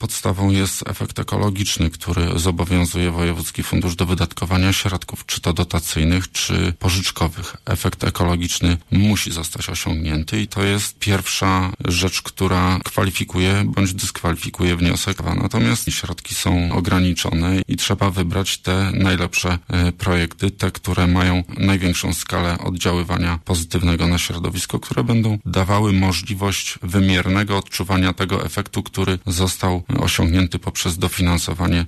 podstawą jest efekt ekologiczny, który zobowiązuje Wojewódzki Fundusz do wydatkowania środków, czy to dotacyjnych, czy pożyczkowych. Efekt ekologiczny musi zostać osiągnięty i to jest pierwsza rzecz, która kwalifikuje bądź dyskwalifikuje wniosek. Natomiast środki są ograniczone i trzeba wybrać te najlepsze projekty, te, które mają największą skalę oddziaływania pozytywnego na środowisko, które będą dawały możliwość wymiernego odczuwania tego efektu, który został osiągnięty poprzez dofinansowanie